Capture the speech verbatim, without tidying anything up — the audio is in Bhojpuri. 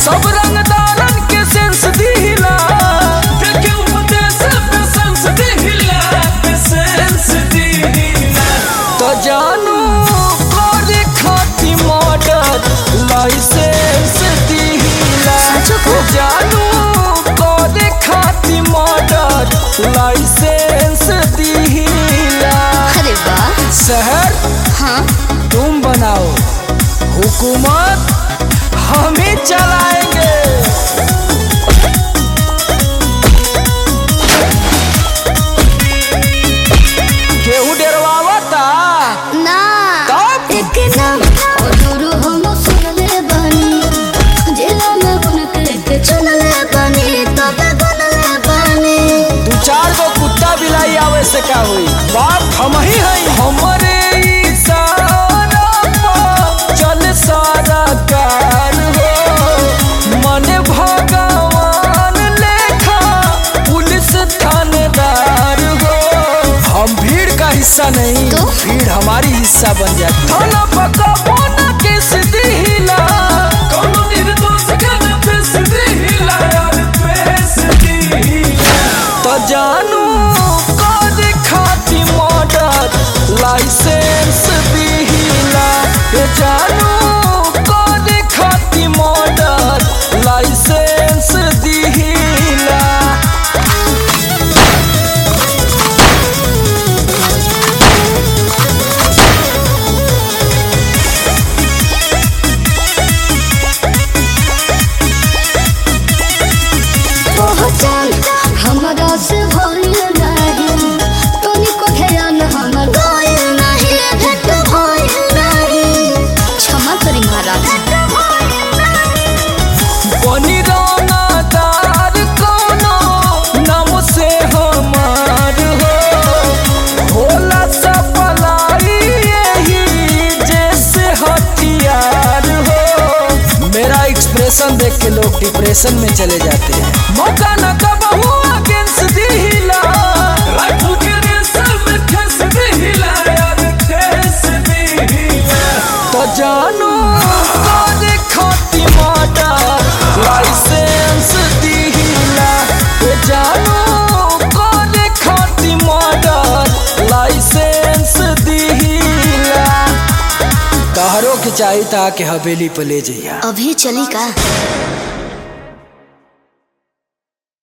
सब रंगदारन के सेंस दिहिला देखे उपदेश पे सेंस दिहिला पे सेंस दिहिला तो जानू करे खाती मर्डर लाइसेंस दिहिला तो जानू करे खाती मर्डर लाइसेंस दिहिला। अरे वाह। शहर हाँ तुम बनाओ, हुकूमत हम ही चलाएंगे। केहू डरवावता ना तब एक नाम और गुरु हम सुनले बानी जिला में उनके के चलले बानी तब बनले बानी। दू चार गो कुत्ता बिलाई आवे से का हुई, बाप हम ही हई। हमरे इशारा पर चल सारा कार हो, मन भगवान लेखा पुलिस थानेदार हो। हम भीड़ का हिस्सा नहीं तो? भीड़ हमारी हिस्सा बन जाती। थाना पका बोना केस दिहिला कोनो निर्दोष का न पेश दिहिला यार पेश दिहिला तो जानू करे खाती मर्डर लाइसेंस दिहिला ये जानू करे खाती मर्डर लाइसेंस दिहिला। पहचान हमरा से भइल नाही तोनी को ध्यान हमर गइल नाही भेट भइल नाही क्षमा करी महाराज। बनी रंगदार कोनो नाम से हमार हो, होला सपलाई यही जैसे हथियार हो। मेरा एक्सप्रेशन देख के लोग डिप्रेशन में चले जाते हैं। मौका न कबहू अगेंस्ट दिहिला राइफल के रेसल में ठेस दिहिला यार ठेस दिहिला तो जानू करे खाती मर्डर लाइसेंस दिहिला ये जानू करे खाती मर्डर लाइसेंस दिहिला। कहरो के चाहिए था कि हवेली पे ले जइया। अभी चली का।